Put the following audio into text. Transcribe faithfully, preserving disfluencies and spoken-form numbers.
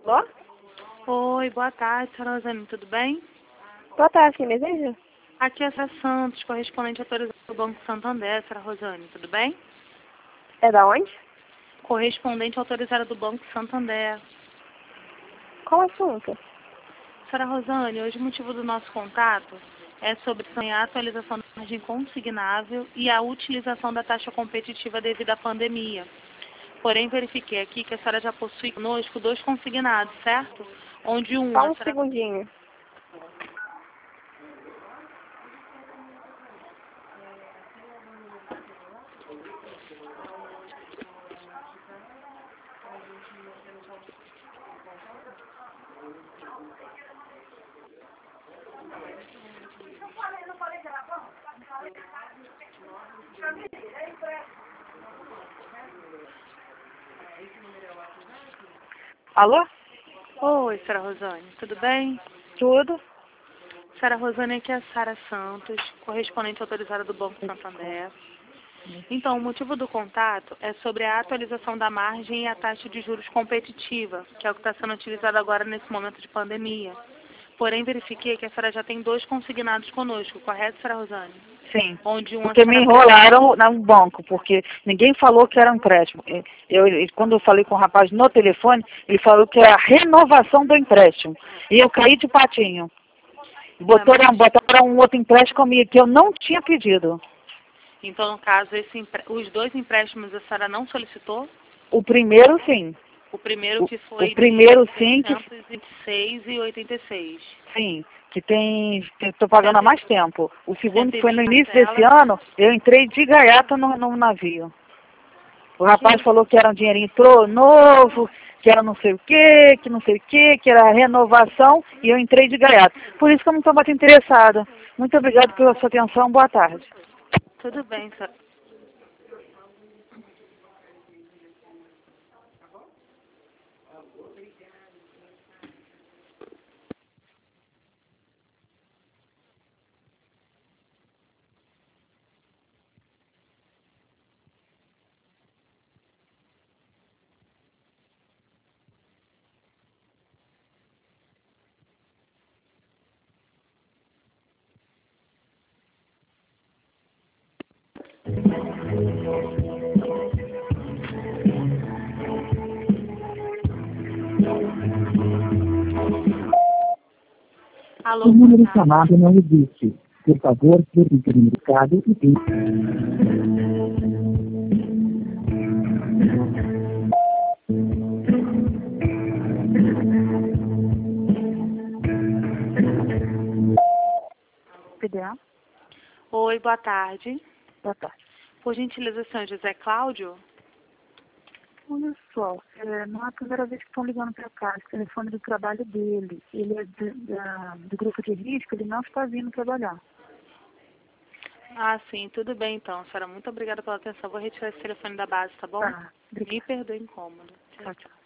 Alô? Oi, boa tarde, senhora Rosane, tudo bem? Boa tarde, quem deseja? Aqui é a Sra. Santos, correspondente autorizado do Banco Santander, senhora Rosane, tudo bem? É da onde? Correspondente autorizada do Banco Santander. Qual o assunto? Senhora Rosane, hoje o motivo do nosso contato é sobre a atualização da margem consignável e a utilização da taxa competitiva devido à pandemia. Porém, verifiquei aqui que a senhora já possui conosco dois consignados, certo? Onde um... Só a um senhora... segundinho. Alô? Oi, senhora Rosane, tudo bem? Tudo? Senhora Rosane, aqui é a Sara Santos, correspondente autorizada do Banco Santander. Então, o motivo do contato é sobre a atualização da margem e a taxa de juros competitiva, que é o que está sendo utilizado agora nesse momento de pandemia. Porém, verifiquei que a senhora já tem dois consignados conosco, correto, senhora Rosane? Sim, Onde um a porque me senhora... enrolaram no banco, porque ninguém falou que era um empréstimo. Eu, eu- quando eu falei com o rapaz no telefone, ele falou que era a renovação do empréstimo. E eu caí de patinho. Botaram, mas- botaram um outro empréstimo comigo que eu não tinha pedido. Então, no caso, esse empre... os dois empréstimos a senhora não solicitou? O primeiro, sim. O primeiro O, que foi o primeiro, sim, de que, seiscentos e vinte e seis e oitenta e seis. sim, que tem, que estou pagando há mais tempo. O segundo, que foi no cento e vinte início desse parcelas. ano, eu entrei de gaiata no, no navio. O rapaz Que- falou que era um dinheirinho entrou novo, que era não sei o quê, que não sei o quê, que era renovação, e eu entrei de gaiato. Por isso que eu não estou muito interessada. Muito obrigada pela sua atenção, boa tarde. Tudo bem, senhora. Alô, O boa número tarde. chamado não existe. Por favor, verifique o mercado e tem. P D A? Oi, boa tarde. Boa tarde. Por gentileza, senhor José Cláudio? Olha só, é, não é a primeira vez que estão ligando para cá, o telefone do trabalho dele. Ele é de- da- do grupo de risco, ele não está vindo trabalhar. Ah, sim, tudo bem então. Senhora, muito obrigada pela atenção. Vou retirar esse telefone da base, tá bom? Tá, Me perdoe o incômodo. tchau, tchau.